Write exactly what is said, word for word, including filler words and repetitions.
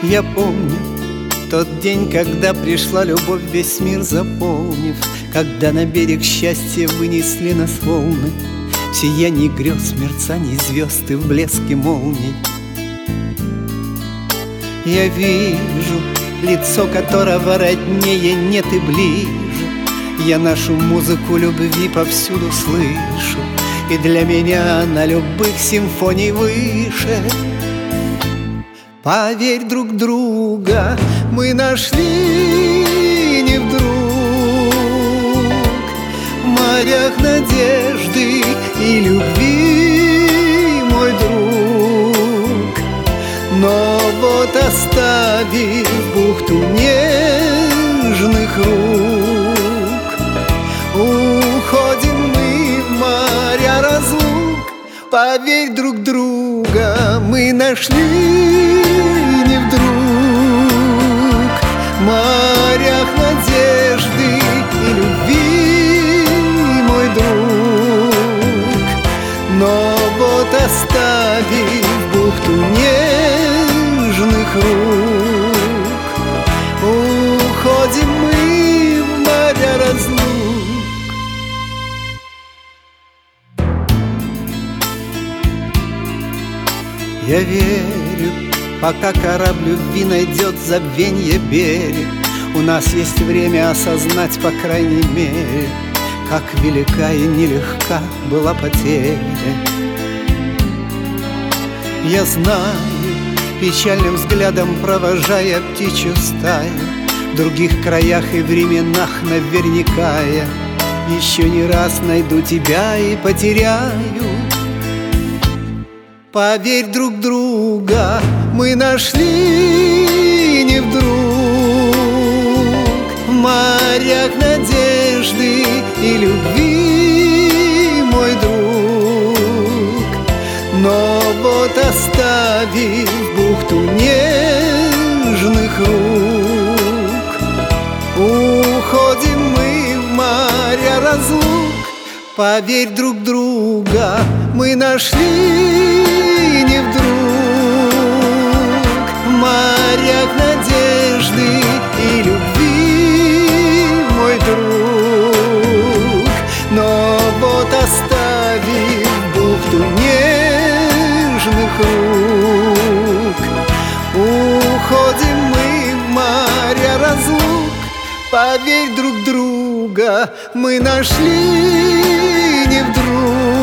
Я помню тот день, когда пришла любовь, весь мир заполнив, когда на берег счастья вынесли нас волны, в сиянии грез, мерцании звезд и в блеске молний. Я вижу лицо, которого роднее нет и ближе. Я нашу музыку любви повсюду слышу, и для меня она любых симфоний выше. Поверь, друг друга мы нашли не вдруг, в морях надежды и любви, мой друг. Но вот оставив бухту нежных рук, уходим мы в моря разлук. Поверь, друг друга мы нашли не вдруг, в морях надежды и любви, мой друг. Но вот оставив бухту нежных рук, уходим мы в моря разлук. Я верю, пока корабль любви найдет забвенье берег, у нас есть время осознать, по крайней мере, как велика и нелегка была потеря. Я знаю, печальным взглядом провожая птичью стаю, в других краях и временах наверняка я еще не раз найду тебя и потеряю. Поверь, друг друга мы нашли не вдруг, в морях надежды и любви, мой друг. Но вот оставив бухту нежных рук, уходим мы в моря разлук. Поверь, друг друга мы нашли не вдруг, в морях надежды и любви, мой друг. Но вот оставив бухту нежных рук, уходим мы в моря разлук. Поверь, друг друга мы нашли не вдруг,